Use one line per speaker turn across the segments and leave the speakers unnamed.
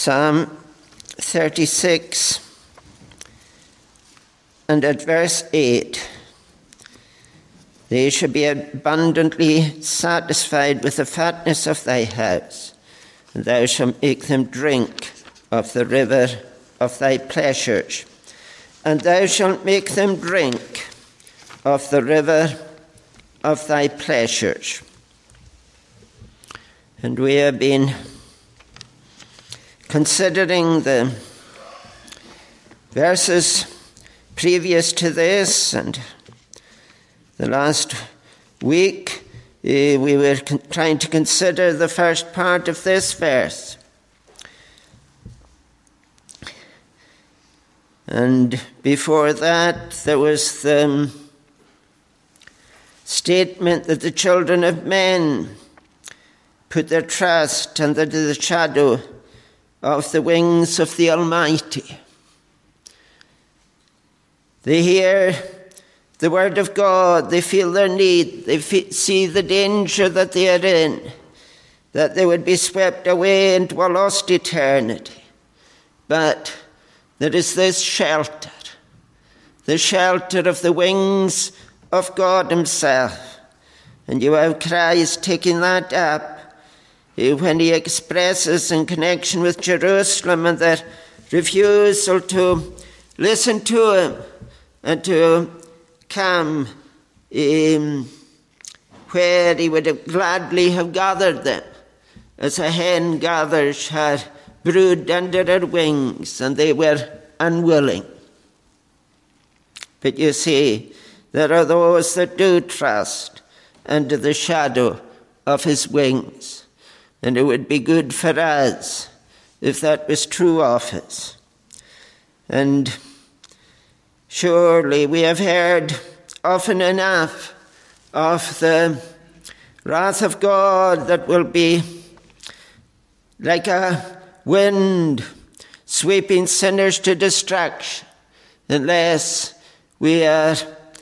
Psalm 36 and at verse 8. They shall be abundantly satisfied with the fatness of thy house, and thou shalt make them drink of the river of thy pleasures. And thou shalt make them drink of the river of thy pleasures. And we have been considering the verses previous to this, and the last week we were trying to consider the first part of this verse. And before that, there was the statement that the children of men put their trust under the shadow of the wings of the Almighty. They hear the word of God, they feel their need, they see the danger that they are in, that they would be swept away into a lost eternity. But there is this shelter, the shelter of the wings of God himself. And you have Christ taking that up when he expresses in connection with Jerusalem and their refusal to listen to him and to come where he would gladly have gathered them, as a hen gathers her brood under her wings, and they were unwilling. But you see, there are those that do trust under the shadow of his wings. And it would be good for us if that was true of us. And surely we have heard often enough of the wrath of God that will be like a wind sweeping sinners to destruction unless we are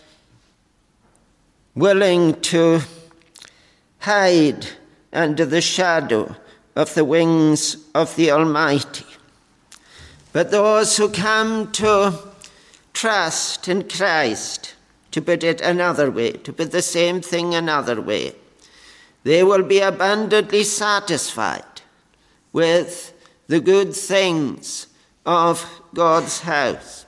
willing to hide under the shadow of the wings of the Almighty. But those who come to trust in Christ, to put it another way, to put the same thing another way, they will be abundantly satisfied with the good things of God's house.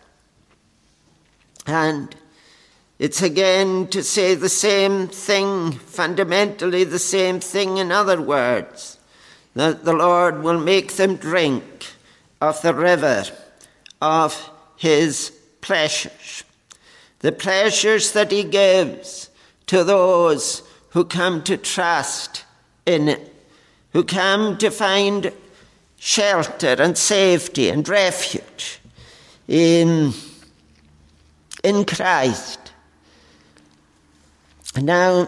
And it's again to say the same thing, fundamentally the same thing in other words, that the Lord will make them drink of the river of his pleasures. The pleasures that he gives to those who come to trust in him, who come to find shelter and safety and refuge in Christ. Now,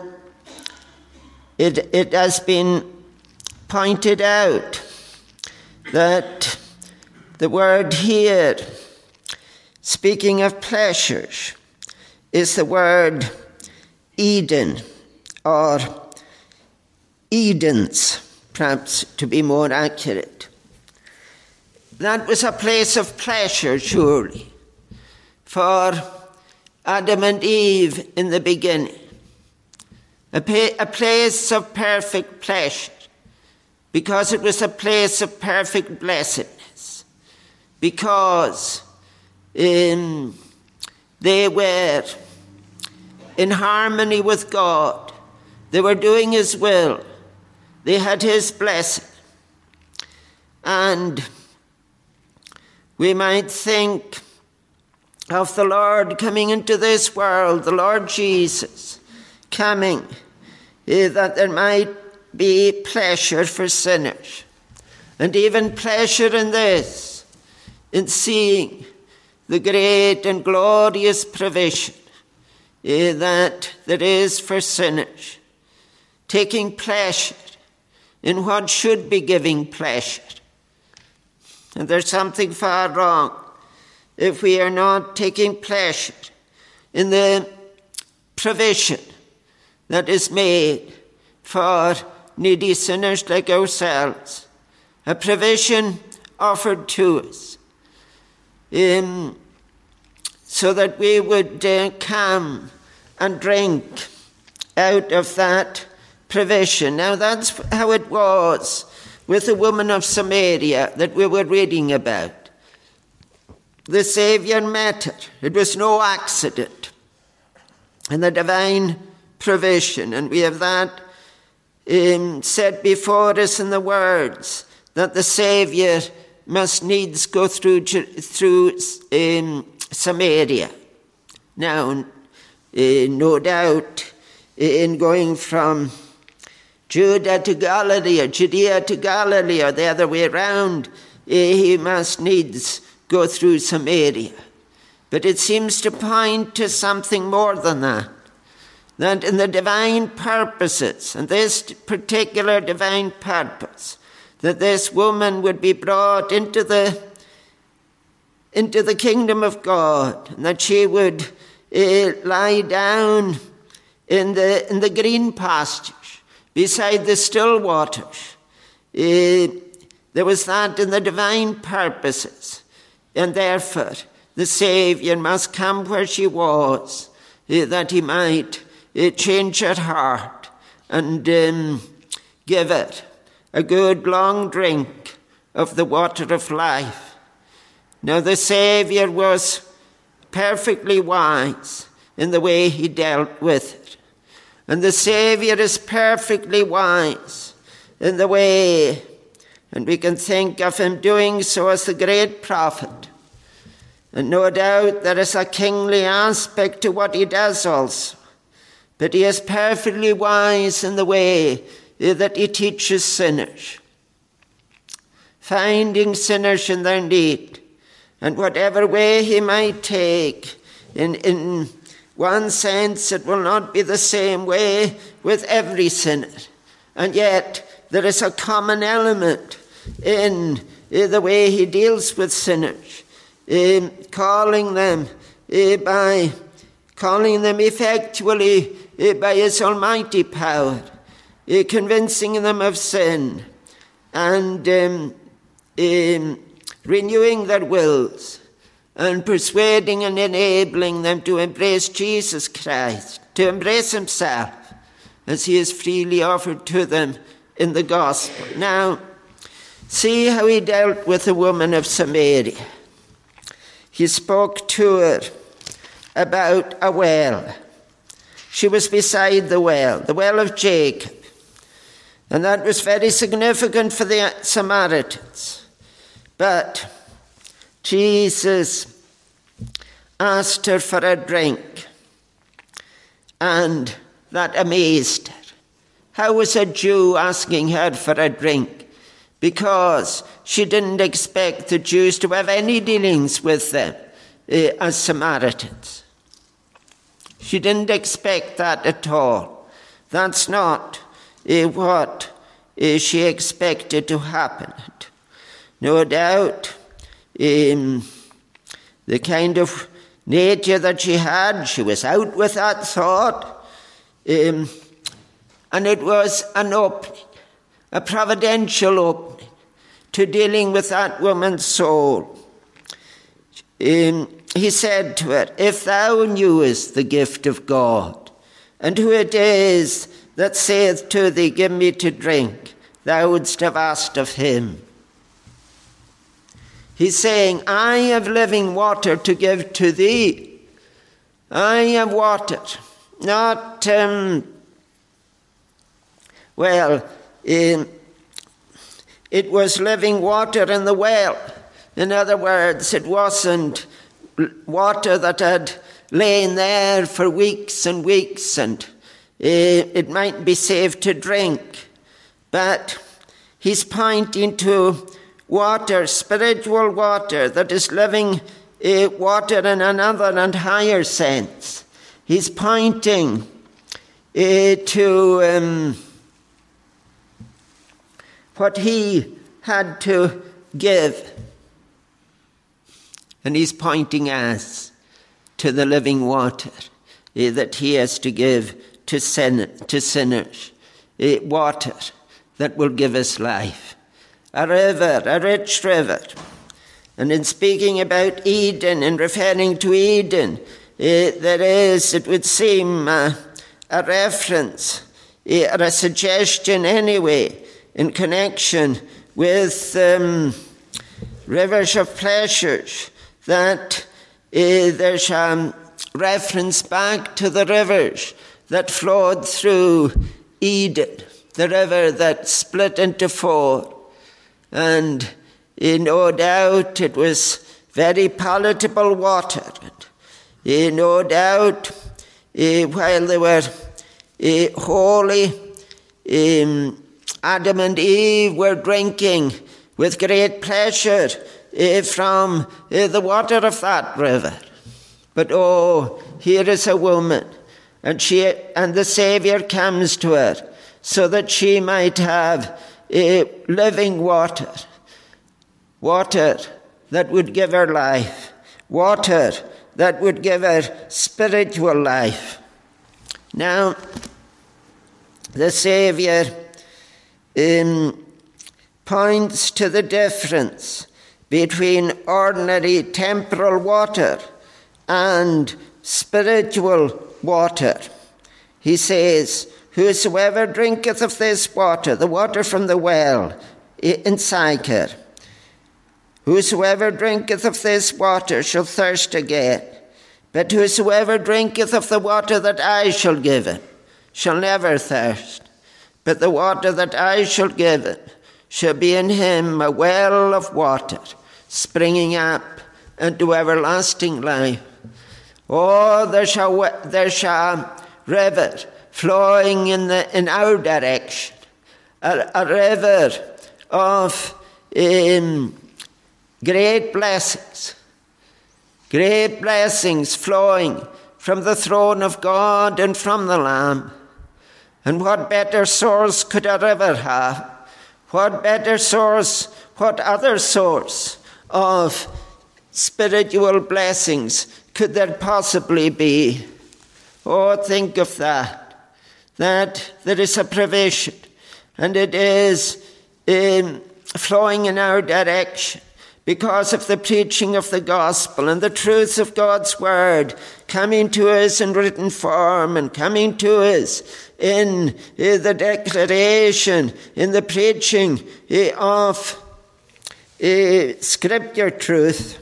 it has been pointed out that the word here, speaking of pleasures, is the word Eden, or Edens, perhaps to be more accurate. That was a place of pleasure, surely, for Adam and Eve in the beginning. A place of perfect pleasure, because it was a place of perfect blessedness, because they were in harmony with God. They were doing his will. They had his blessing. And we might think of the Lord coming into this world, the Lord Jesus coming, that there might be pleasure for sinners, and even pleasure in this, in seeing the great and glorious provision that there is for sinners, taking pleasure in what should be giving pleasure. And there's something far wrong if we are not taking pleasure in the provision that is made for needy sinners like ourselves, a provision offered to us, so that we would come and drink out of that provision. Now that's how it was with the woman of Samaria that we were reading about. The Saviour met her. It was no accident. And the divine provision. And we have that set before us in the words that the Saviour must needs go through Samaria. Now, no doubt, in going from Judea to Galilee, or Judea to Galilee, or the other way around, he must needs go through Samaria. But it seems to point to something more than that. That in the divine purposes, and this particular divine purpose, that this woman would be brought into the kingdom of God, and that she would lie down in the green pastures, beside the still waters. There was that in the divine purposes, and therefore the Saviour must come where she was, that he might change her heart and give her a good long drink of the water of life. Now the Saviour was perfectly wise in the way he dealt with it. And the Saviour is perfectly wise in the way, and we can think of him doing so as the great prophet. And no doubt there is a kingly aspect to what he does also. But he is perfectly wise in the way that he teaches sinners, finding sinners in their need. And whatever way he might take, in one sense, it will not be the same way with every sinner. And yet, there is a common element in the way he deals with sinners, calling them effectually by his almighty power, convincing them of sin, and renewing their wills, and persuading and enabling them to embrace Jesus Christ, to embrace himself, as he is freely offered to them in the gospel. Now, see how he dealt with the woman of Samaria. He spoke to her about a well. She was beside the well of Jacob. And that was very significant for the Samaritans. But Jesus asked her for a drink, and that amazed her. How was a Jew asking her for a drink? Because she didn't expect the Jews to have any dealings with them as Samaritans. She didn't expect that at all. That's not what she expected to happen. No doubt, the kind of nature that she had, she was out with that thought, and it was an opening, a providential opening to dealing with that woman's soul. He said to her, "If thou knewest the gift of God, and who it is that saith to thee, give me to drink, thou wouldst have asked of him." He's saying, I have living water to give to thee. I have water. Not, it was living water in the well. In other words, it wasn't water that had lain there for weeks and weeks, and it might be safe to drink. But he's pointing to water, spiritual water, that is living water in another and higher sense. He's pointing to what he had to give. And he's pointing us to the living water that he has to give to sinners. Water that will give us life. a river, a rich river. And in speaking about Eden and referring to Eden, it would seem, a reference, or a suggestion anyway, in connection with rivers of pleasures, that there's a reference back to the rivers that flowed through Eden, the river that split into four. And no doubt it was very palatable water. No doubt while they were holy, Adam and Eve were drinking with great pleasure from the water of that river. But here is a woman, and the Saviour comes to her so that she might have living water that would give her life, water that would give her spiritual life. Now, the Saviour points to the difference between ordinary temporal water and spiritual water. He says, "Whosoever drinketh of this water," the water from the well in Sychar, "whosoever drinketh of this water shall thirst again. But whosoever drinketh of the water that I shall give him shall never thirst. But the water that I shall give him shall be in him a well of water, springing up unto everlasting life." There's a river flowing in our direction, a river of great blessings flowing from the throne of God and from the Lamb. And what better source could a river have? What other source of spiritual blessings could there possibly be? Think of that there is a provision, and it is flowing in our direction because of the preaching of the gospel and the truths of God's word coming to us in written form and coming to us in the declaration, in the preaching of scripture truth.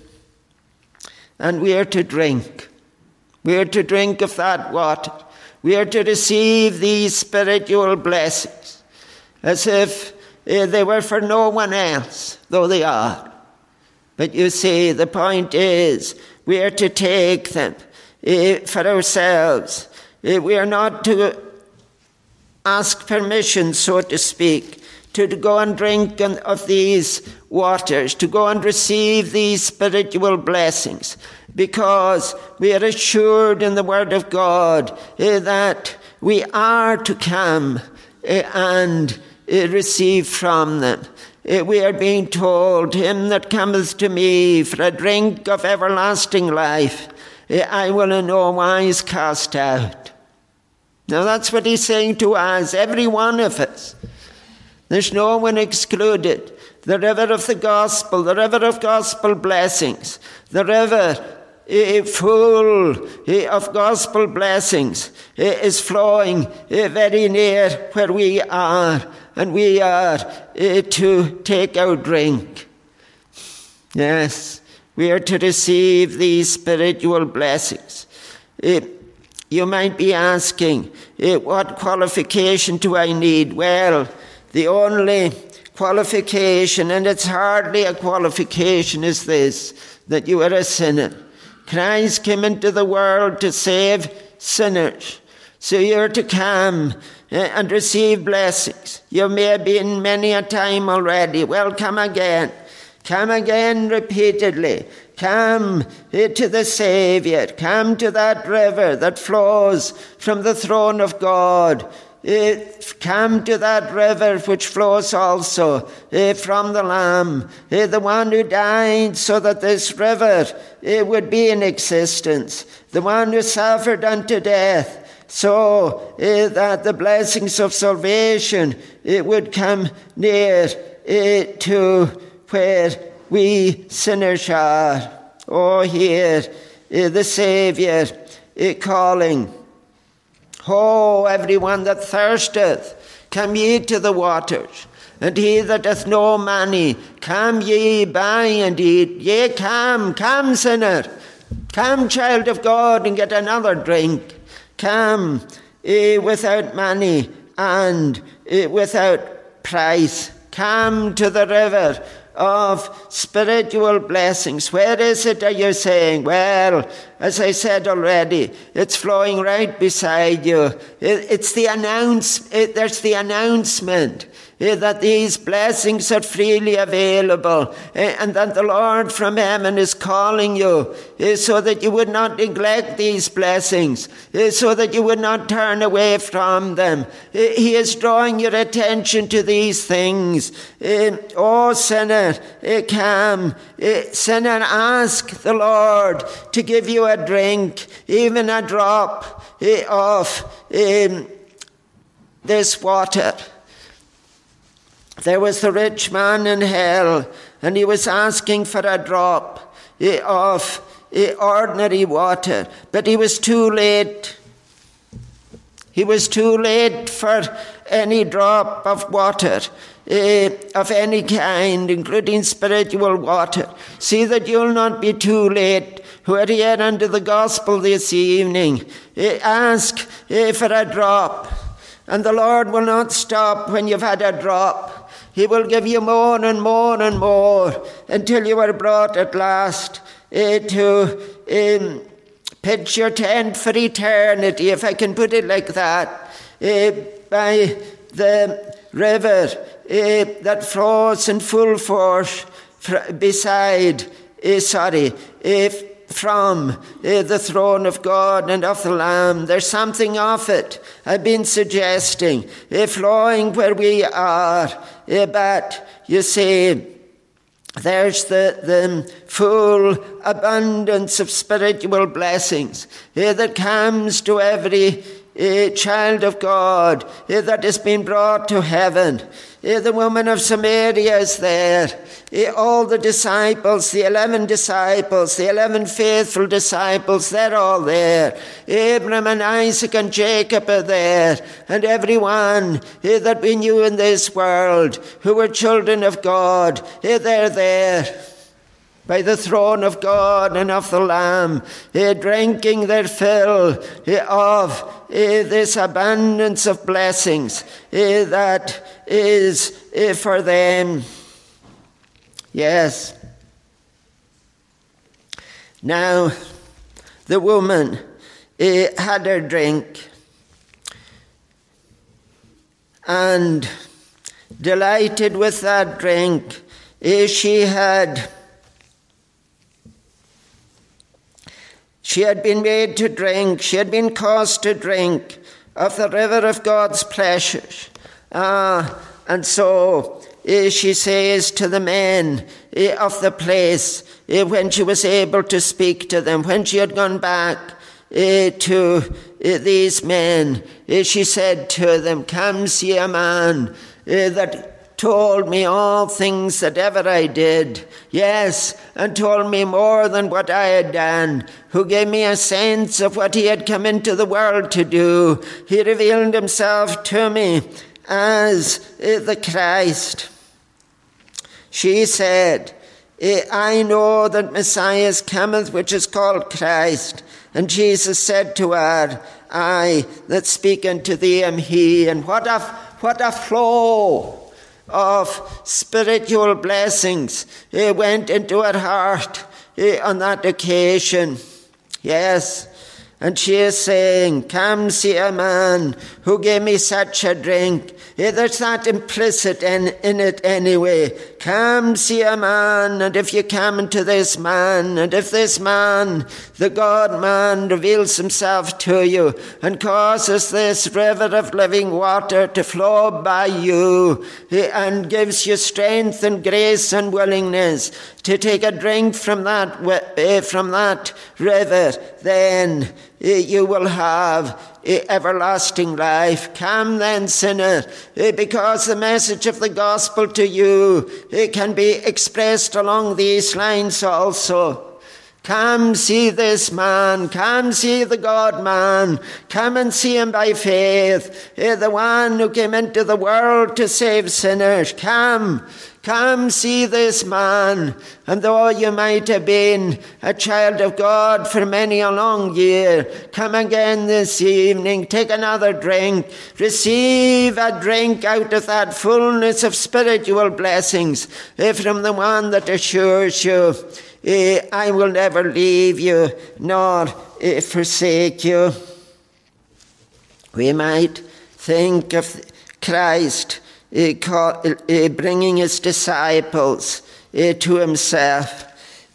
And we are to drink. We are to drink of that water. We are to receive these spiritual blessings as if they were for no one else, though they are. But you see, the point is, we are to take them for ourselves. We are not to ask permission, so to speak, to go and drink of these waters, to go and receive these spiritual blessings, because we are assured in the Word of God that we are to come and receive from them. We are being told, "Him that cometh to me for a drink of everlasting life, I will in no wise cast out." Now that's what he's saying to us, every one of us. There's no one excluded. The river of the gospel, the river of gospel blessings, the river full of gospel blessings is flowing very near where we are, and we are to take our drink. Yes, we are to receive these spiritual blessings. You might be asking, what qualification do I need? Well, the only qualification, and it's hardly a qualification, is this, that you are a sinner. Christ came into the world to save sinners. So you're to come and receive blessings. You may have been many a time already. Well, come again. Come again repeatedly. Come to the Saviour. Come to that river that flows from the throne of God. Come to that river which flows also from the Lamb, the one who died so that this river would be in existence, the one who suffered unto death so that the blessings of salvation would come near to where we sinners are. Oh, hear the Saviour calling. Oh, everyone that thirsteth, come ye to the waters. And he that hath no money, come ye buy and eat. Yea, come, sinner. Come, child of God, and get another drink. Come without money and without price. Come to the river of spiritual blessings. Where is it, are you saying? Well, as I said already, it's flowing right beside you. There's the announcement that these blessings are freely available, and that the Lord from heaven is calling you so that you would not neglect these blessings, so that you would not turn away from them. He is drawing your attention to these things. Oh, sinner, come. Sinner, ask the Lord to give you a drink, even a drop of this water. There was the rich man in hell, and he was asking for a drop of ordinary water, but he was too late. He was too late for any drop of water of any kind, including spiritual water. See that you'll not be too late. Who are here under the gospel this evening, ask for a drop, and the Lord will not stop when you've had a drop. He will give you more and more and more until you are brought at last to pitch your tent for eternity, if I can put it like that, by the river that flows in full force from the throne of God and of the Lamb. There's something of it I've been suggesting, flowing where we are. But you see, there's the full abundance of spiritual blessings that comes to every child of God that has been brought to heaven. The woman of Samaria is there. All the disciples, the 11 disciples, the 11 faithful disciples, they're all there. Abraham and Isaac and Jacob are there. And everyone that we knew in this world who were children of God, they're there by the throne of God and of the Lamb, drinking their fill of this abundance of blessings that is for them. Yes. Now, the woman had her drink, and delighted with that drink, she had been made to drink, she had been caused to drink of the river of God's pleasures. And so she says to the men of the place, when she was able to speak to them, when she had gone back to these men, she said to them, "Come see a man that told me all things that ever I did, yes, and told me more than what I had done, who gave me a sense of what he had come into the world to do. He revealed himself to me as the Christ." She said, "I know that Messiah cometh, which is called Christ." And Jesus said to her, "I that speak unto thee am he." And what a flow of spiritual blessings went into her heart on that occasion. Yes. And she is saying, "Come see a man who gave me such a drink." There's that implicit in it anyway. Come see a man, and if you come into this man, and if this man, the God-man, reveals himself to you and causes this river of living water to flow by you and gives you strength and grace and willingness to take a drink from that river, then you will have everlasting life. Come then, sinner, because the message of the gospel to you can be expressed along these lines also. Come see this man, come see the God-man, come and see him by faith, the one who came into the world to save sinners. Come see this man, and though you might have been a child of God for many a long year, come again this evening, take another drink, receive a drink out of that fullness of spiritual blessings from the one that assures you, I will never leave you nor forsake you. We might think of Christ bringing his disciples to himself.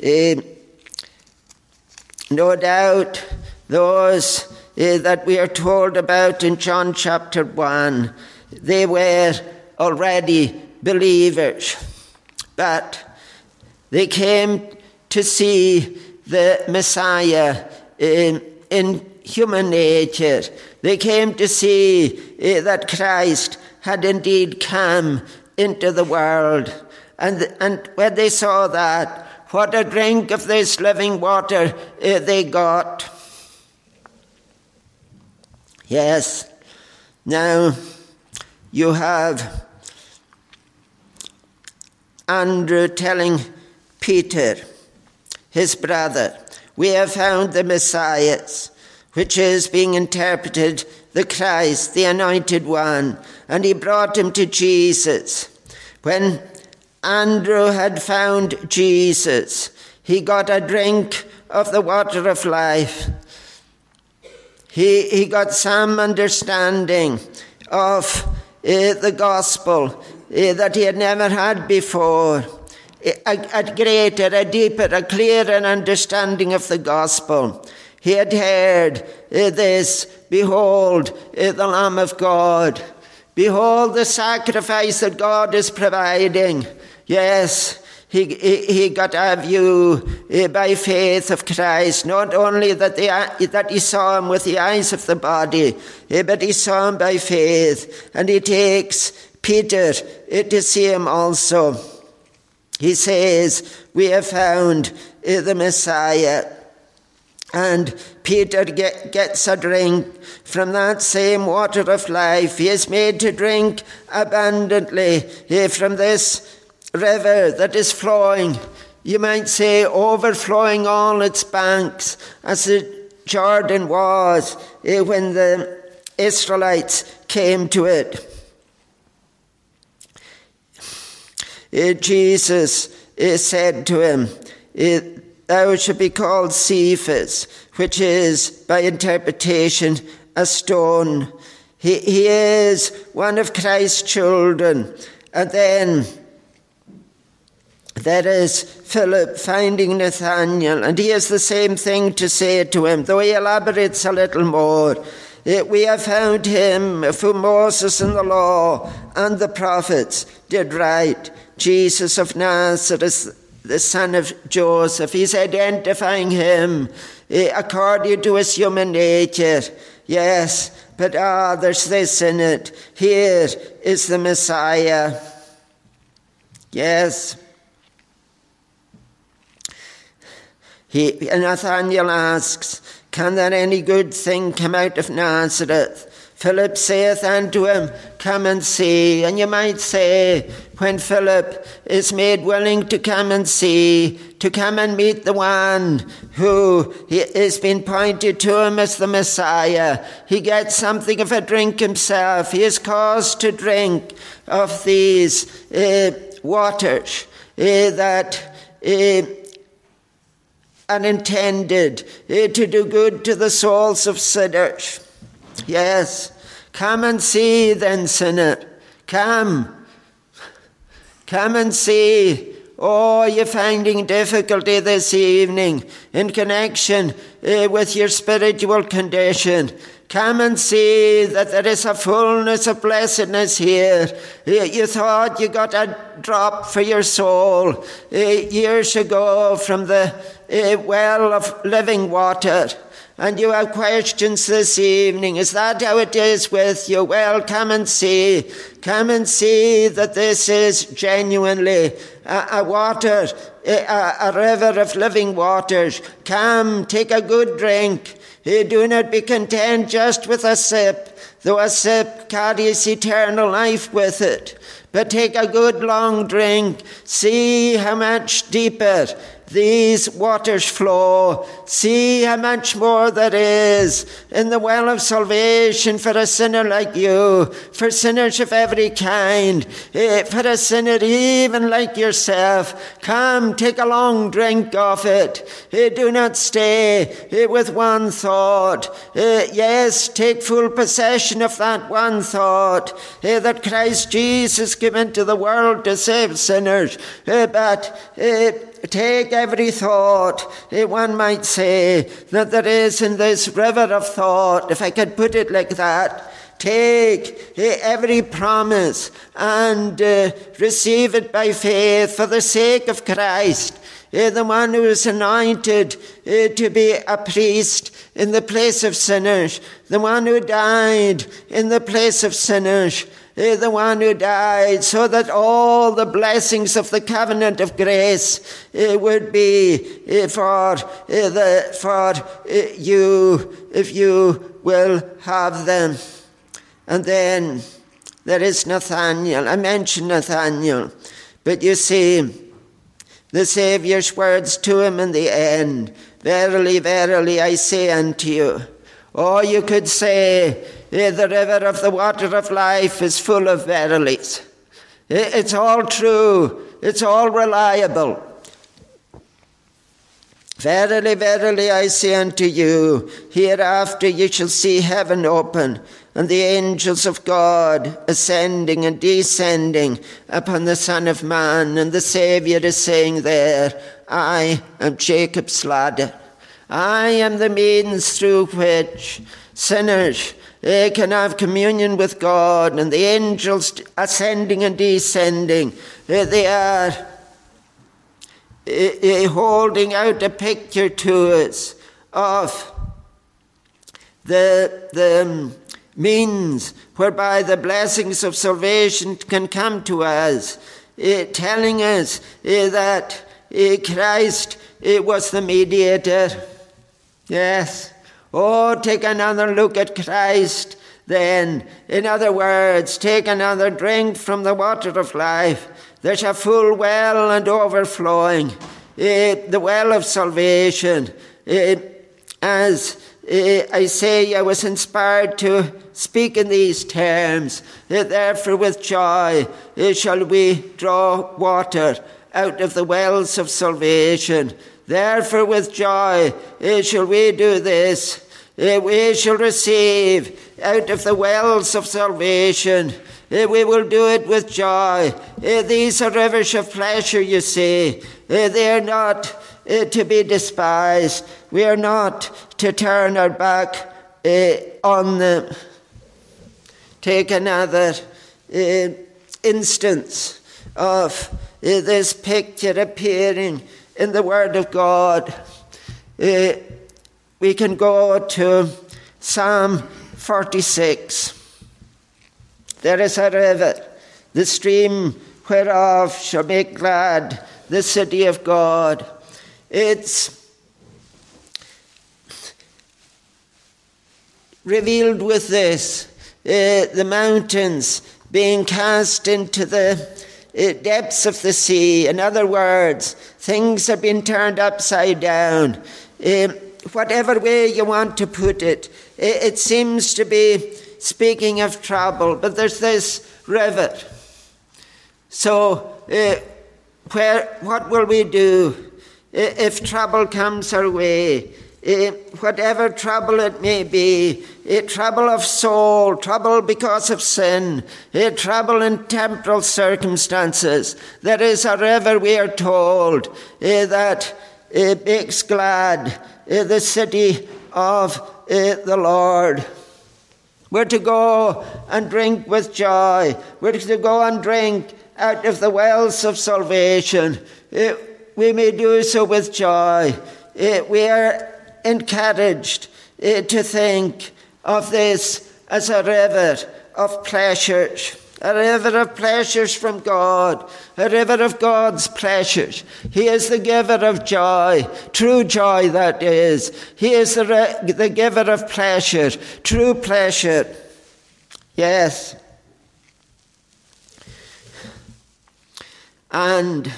No doubt those that we are told about in John chapter 1, they were already believers, but they came to see the Messiah in human nature. They came to see that Christ had indeed come into the world. And when they saw that, what a drink of this living water they got. Yes, now you have Andrew telling Peter, his brother, we have found the Messiah, which is being interpreted the Christ, the Anointed One. And he brought him to Jesus. When Andrew had found Jesus, he got a drink of the water of life. He got some understanding of the gospel that he had never had before. A greater, a deeper, a clearer understanding of the gospel. He had heard this, behold, the Lamb of God. Behold the sacrifice that God is providing. Yes, he got a view by faith of Christ, not only that he saw him with the eyes of the body, but he saw him by faith. And he takes Peter to see him also. He says, we have found the Messiah. And Peter gets a drink from that same water of life. He is made to drink abundantly from this river that is flowing, you might say, overflowing all its banks, as the Jordan was when the Israelites came to it. Jesus said to him, thou shalt be called Cephas, which is, by interpretation, a stone. He is one of Christ's children. And then there is Philip finding Nathanael, and he has the same thing to say to him, though he elaborates a little more. We have found him whom Moses and the law and the prophets did write, Jesus of Nazareth, the son of Joseph. He's identifying him according to his human nature. Yes, but there's this in it. Here is the Messiah. Yes. Nathanael asks, can there any good thing come out of Nazareth? Philip saith unto him, come and see. And you might say, when Philip is made willing to come and see, to come and meet the one who has been pointed to him as the Messiah, he gets something of a drink himself. He is caused to drink of these waters that are intended to do good to the souls of sinners. Yes, come and see then, sinner. Come and see. Oh, you're finding difficulty this evening in connection with your spiritual condition. Come and see that there is a fullness of blessedness here. You thought you got a drop for your soul years ago from the well of living water. and you have questions this evening. Is that how it is with you? Well, come and see. Come and see that this is genuinely a water, a river of living waters. Come, take a good drink. Do not be content just with a sip, though a sip carries eternal life with it. But take a good long drink. See how much deeper these waters flow. See how much more there is in the well of salvation for a sinner like you, for sinners of every kind, for a sinner even like yourself. Come, take a long drink of it. Do not stay with one thought. Yes, take full possession of that one thought, that Christ Jesus came into the world to save sinners, but take every thought, one might say, that there is in this river of thought, if I could put it like that. Take every promise and receive it by faith for the sake of Christ, the one who is anointed to be a priest in the place of sinners, the one who died in the place of sinners, the one who died so that all the blessings of the covenant of grace would be for you, if you will have them. And then there is Nathanael. I mentioned Nathanael, but you see the Saviour's words to him in the end. Verily, verily, I say unto you. Or you could say, the river of the water of life is full of verilies. It's all true. It's all reliable. Verily, verily, I say unto you, hereafter you shall see heaven open, and the angels of God ascending and descending upon the Son of Man. And the Saviour is saying there, I am Jacob's ladder. I am the means through which sinners can have communion with God, and the angels ascending and descending. They are holding out a picture to us of the means whereby the blessings of salvation can come to us, telling us that Christ was the mediator. Yes. Oh, take another look at Christ then. In other words, take another drink from the water of life. There's a full well and overflowing, the well of salvation. As Isaiah was inspired to speak in these terms, therefore with joy shall we draw water out of the wells of salvation. Therefore with joy shall we do this. We shall receive out of the wells of salvation. We will do it with joy. These are rivers of pleasure, you see. They are not to be despised. We are not to turn our back on them. Take another instance of this picture appearing in the Word of God. We can go to Psalm 46. There is a river, the stream whereof shall make glad the city of God. It's revealed with this, the mountains being cast into the depths of the sea. In other words, things have been turned upside down. Whatever way you want to put it, it seems to be speaking of trouble, but there's this river. So, what will we do if trouble comes our way? Whatever trouble it may be, trouble of soul, trouble because of sin, trouble in temporal circumstances, there is a river, we are told, that makes glad the city of the Lord. We're to go and drink with joy. We're to go and drink out of the wells of salvation. We may do so with joy. We are encouraged to think of this as a river of pleasures. A river of pleasures from God, a river of God's pleasures. He is the giver of joy, true joy that is. He is the giver of pleasure, true pleasure. Yes. And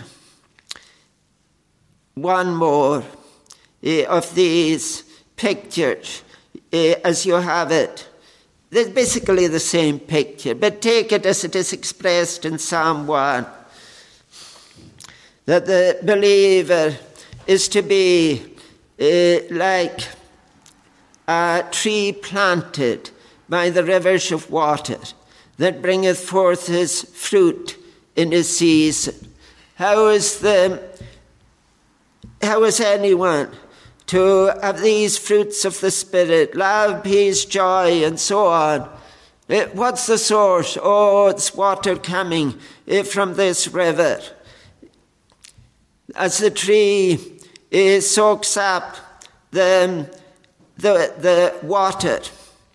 one more of these pictures, as you have it. It's basically the same picture, but take it as it is expressed in Psalm 1. That the believer is to be like a tree planted by the rivers of water, that bringeth forth his fruit in his season. How is anyone to have these fruits of the Spirit, love, peace, joy, and so on? What's the source? Oh, it's water coming from this river. As the tree soaks up the water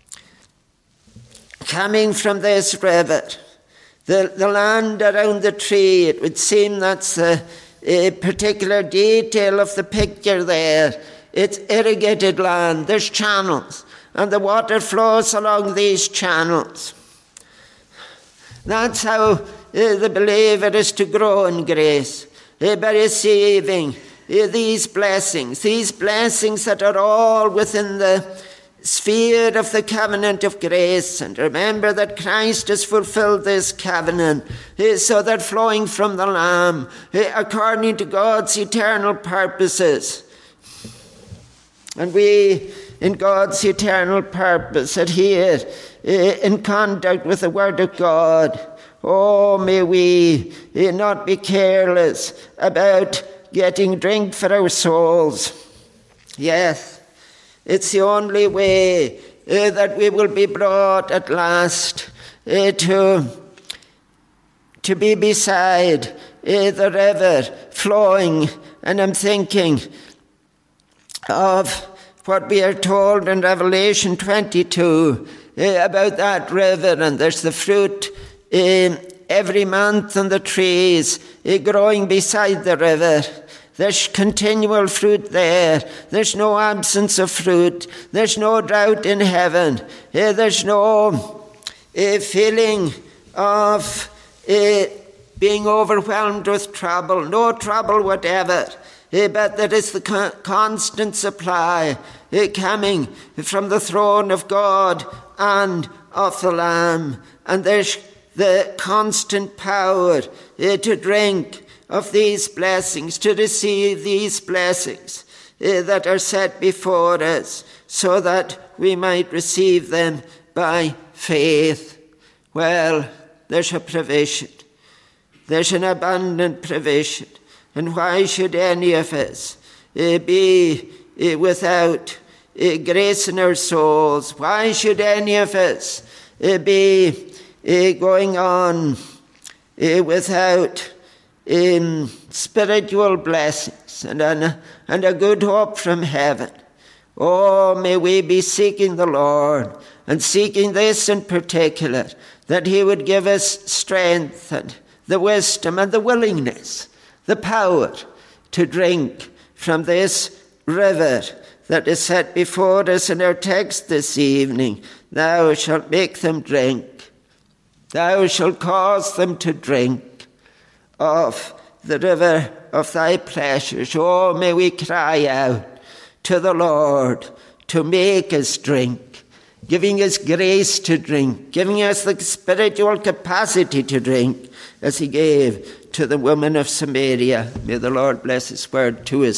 coming from this river, the land around the tree, it would seem that's a particular detail of the picture there. It's irrigated land. There's channels, and the water flows along these channels. That's how the believer is to grow in grace, by receiving these blessings that are all within the sphere of the covenant of grace. And remember that Christ has fulfilled this covenant, so that flowing from the Lamb, according to God's eternal purposes, and we, in God's eternal purpose, adhere in contact with the Word of God. Oh, may we not be careless about getting drink for our souls. Yes, it's the only way that we will be brought at last to be beside the river flowing. And I'm thinking of what we are told in Revelation 22 about that river, and there's the fruit every month on the trees growing beside the river. There's continual fruit there. There's no absence of fruit. There's no drought in heaven. There's no feeling of being overwhelmed with trouble. No trouble whatever. But there is the constant supply coming from the throne of God and of the Lamb. And there's the constant power to drink of these blessings, to receive these blessings that are set before us, so that we might receive them by faith. Well, there's a provision. There's an abundant provision. And why should any of us be without grace in our souls? Why should any of us be going on without spiritual blessings and a good hope from heaven? Oh, may we be seeking the Lord, and seeking this in particular, that he would give us strength and the wisdom and the willingness, the power to drink from this river that is set before us in our text this evening. Thou shalt make them drink. Thou shalt cause them to drink of the river of thy pleasures. Oh, may we cry out to the Lord to make us drink, giving us grace to drink, giving us the spiritual capacity to drink, as he gave to the woman of Samaria. May the Lord bless his word to us.